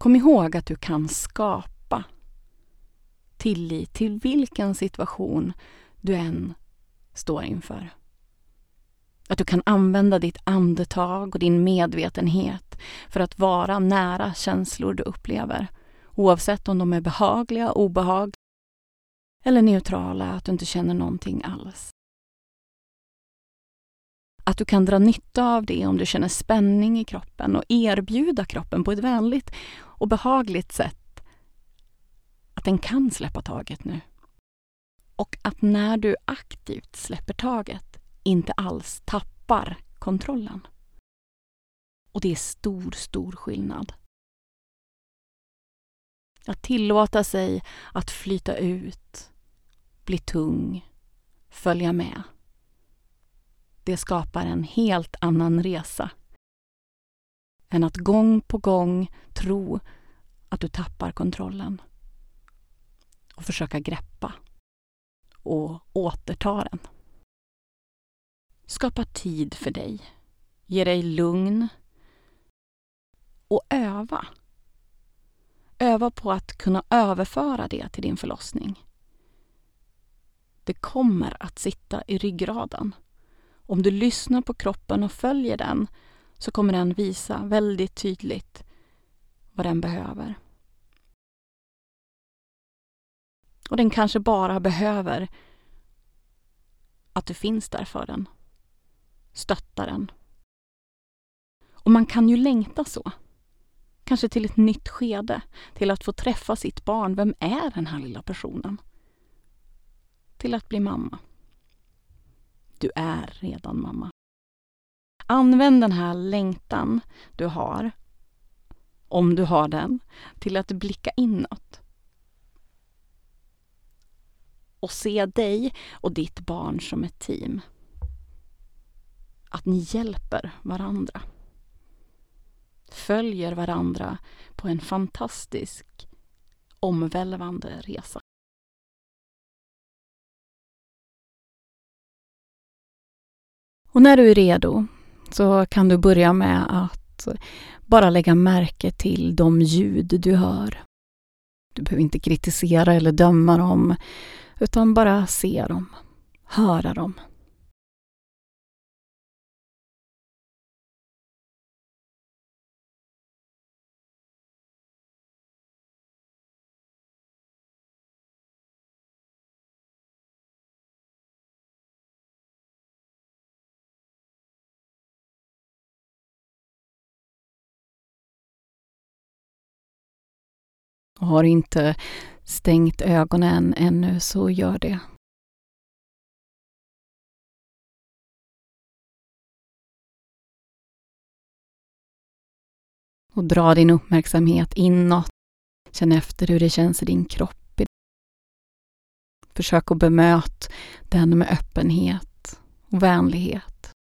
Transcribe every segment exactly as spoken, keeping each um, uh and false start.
Kom ihåg att du kan skapa tillit till vilken situation du än står inför. Att du kan använda ditt andetag och din medvetenhet för att vara nära känslor du upplever. Oavsett om de är behagliga, obehagliga eller neutrala, att du inte känner någonting alls. Att du kan dra nytta av det om du känner spänning i kroppen och erbjuda kroppen på ett vänligt och behagligt sätt att den kan släppa taget nu. Och att när du aktivt släpper taget inte alls tappar kontrollen. Och det är stor, stor skillnad. Att tillåta sig att flyta ut, bli tung, följa med. Det skapar en helt annan resa än att gång på gång tro att du tappar kontrollen och försöka greppa och återta den. Skapa tid för dig, ge dig lugn och öva. Öva på att kunna överföra det till din förlossning. Det kommer att sitta i ryggraden. Om du lyssnar på kroppen och följer den så kommer den visa väldigt tydligt vad den behöver. Och den kanske bara behöver att du finns där för den. Stötta den. Och man kan ju längta så. Kanske till ett nytt skede. Till att få träffa sitt barn. Vem är den här lilla personen? Till att bli mamma. Du är redan mamma. Använd den här längtan du har, om du har den, till att blicka inåt. Och se dig och ditt barn som ett team. Att ni hjälper varandra. Följer varandra på en fantastisk, omvälvande resa. Och när du är redo så kan du börja med att bara lägga märke till de ljud du hör. Du behöver inte kritisera eller döma dem, utan bara se dem, höra dem. Och har du inte stängt ögonen ännu så gör det. Och dra din uppmärksamhet inåt. Känn efter hur det känns i din kropp. Försök att bemöta den med öppenhet och vänlighet.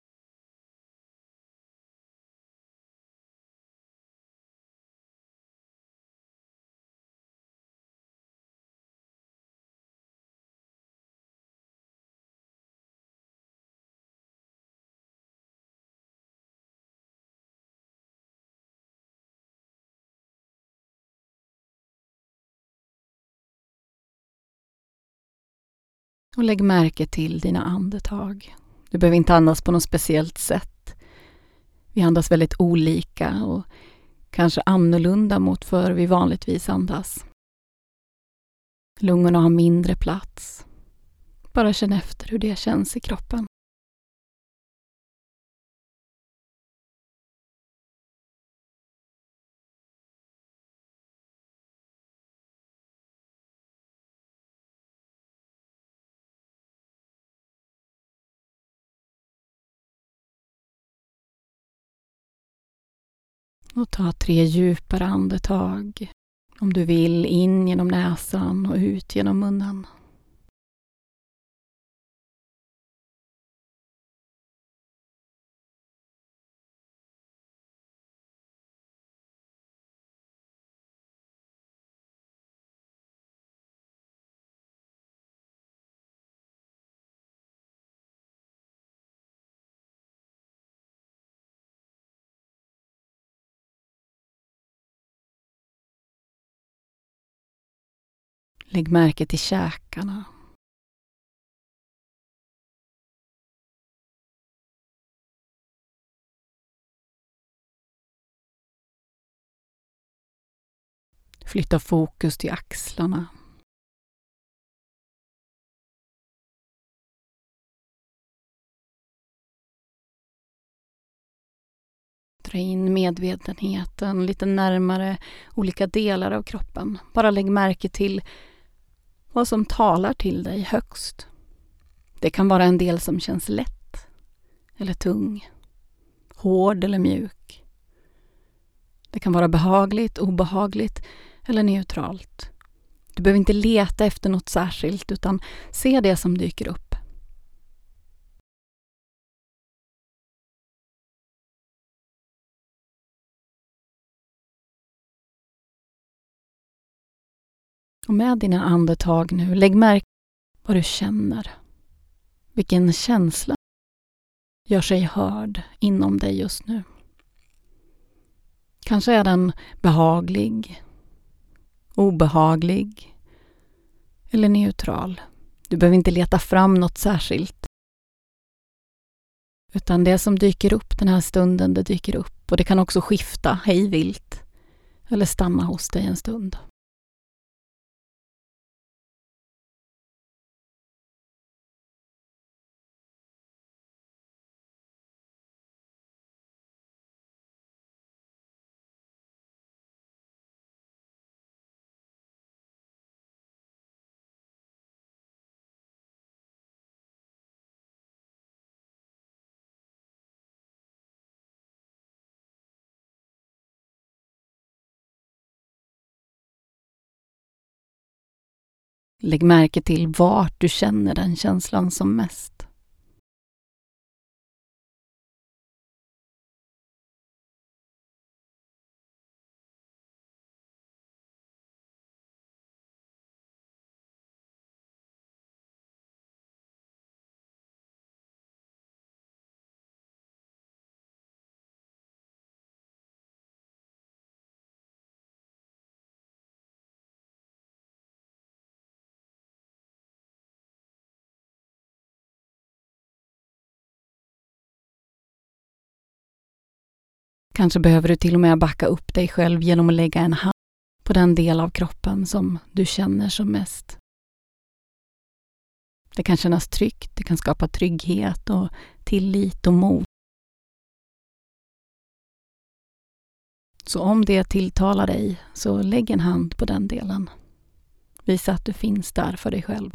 Och lägg märke till dina andetag. Du behöver inte andas på något speciellt sätt. Vi andas väldigt olika och kanske annorlunda mot för vi vanligtvis andas. Lungorna har mindre plats. Bara känn efter hur det känns i kroppen. Och ta tre djupare andetag. Om du vill, in genom näsan och ut genom munnen. Lägg märke till käkarna. Flytta fokus till axlarna. Dra in medvetenheten lite närmare olika delar av kroppen. Bara lägg märke till vad som talar till dig högst. Det kan vara en del som känns lätt eller tung, hård eller mjuk. Det kan vara behagligt, obehagligt eller neutralt. Du behöver inte leta efter något särskilt utan se det som dyker upp. Och med dina andetag nu, lägg märke till vad du känner. Vilken känsla gör sig hörd inom dig just nu. Kanske är den behaglig, obehaglig eller neutral. Du behöver inte leta fram något särskilt. Utan det som dyker upp den här stunden, det dyker upp. Och det kan också skifta hejvilt eller stanna hos dig en stund. Lägg märke till vart du känner den känslan som mest. Kanske behöver du till och med backa upp dig själv genom att lägga en hand på den del av kroppen som du känner som mest. Det kan kännas tryggt, det kan skapa trygghet och tillit och mod. Så om det tilltalar dig, så lägg en hand på den delen. Visa att du finns där för dig själv.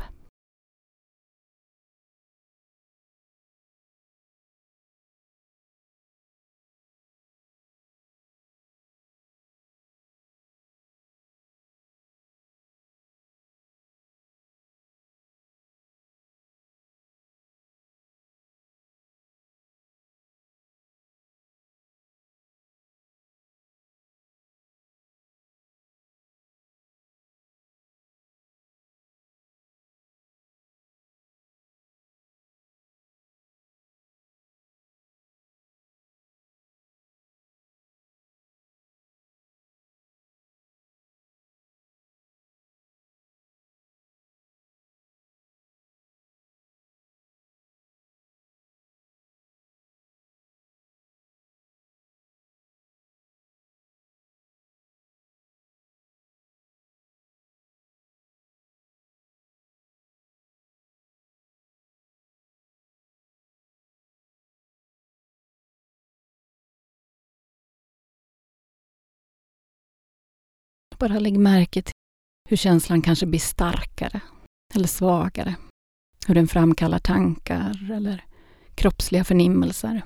Bara lägg märke till hur känslan kanske blir starkare eller svagare. Hur den framkallar tankar eller kroppsliga förnimmelser.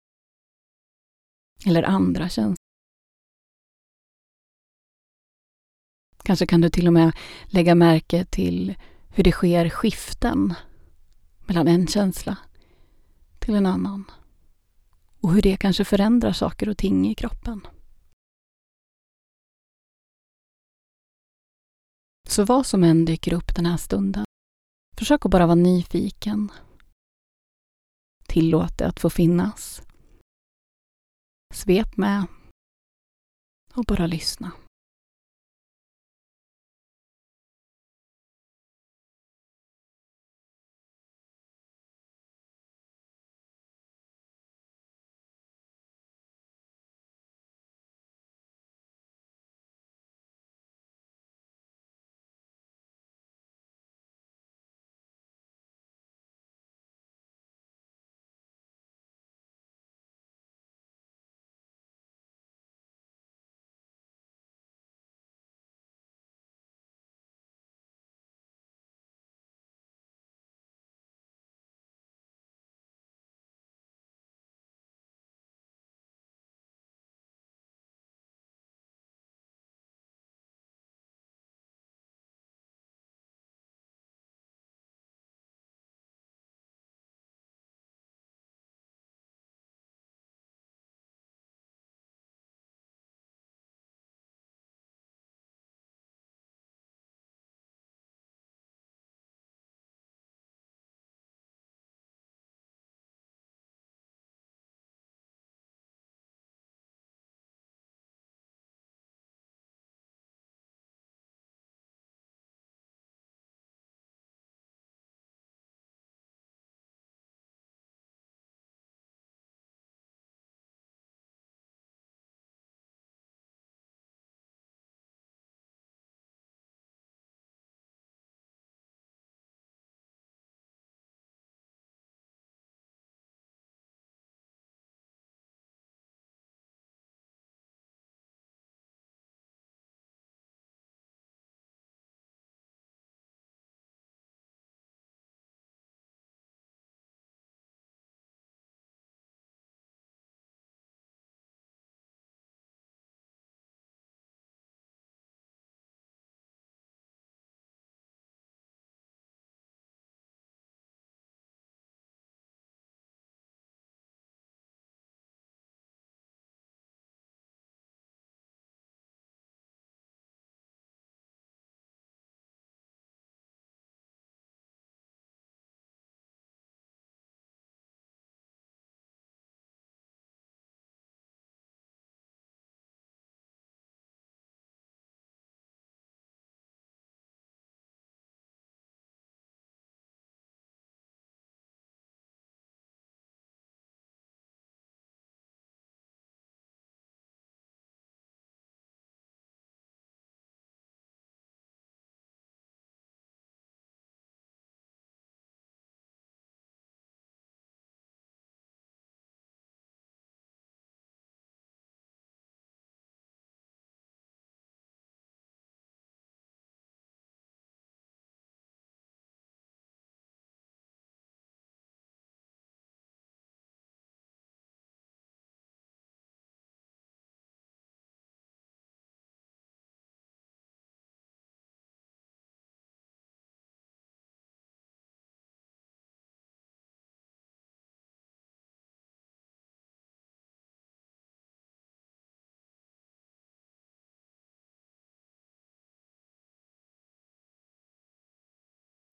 Eller andra känslor. Kanske kan du till och med lägga märke till hur det sker skiften mellan en känsla till en annan. Och hur det kanske förändrar saker och ting i kroppen. Så vad som än dyker upp den här stunden, försök att bara vara nyfiken. Tillåt det att få finnas. Svep med och bara lyssna.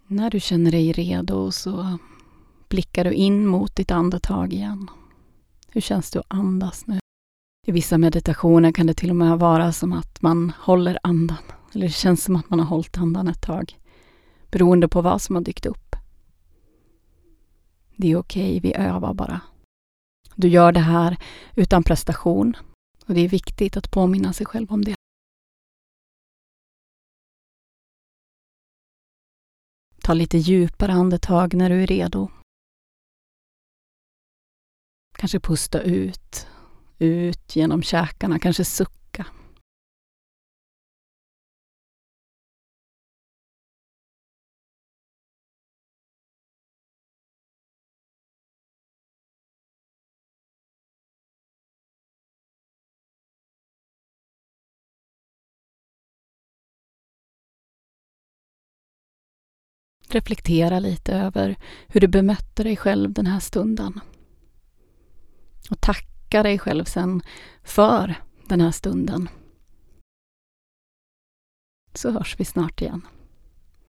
När du känner dig redo så blickar du in mot ditt andetag igen. Hur känns det att andas nu? I vissa meditationer kan det till och med vara som att man håller andan. Eller det känns som att man har hållit andan ett tag. Beroende på vad som har dykt upp. Det är okej, vi övar bara. Du gör det här utan prestation. Och det är viktigt att påminna sig själv om det. Ta lite djupare andetag när du är redo. Kanske pusta ut. Ut genom käkarna, kanske sucka. Reflektera lite över hur du bemötte dig själv den här stunden. Och tacka dig själv sen för den här stunden. Så hörs vi snart igen.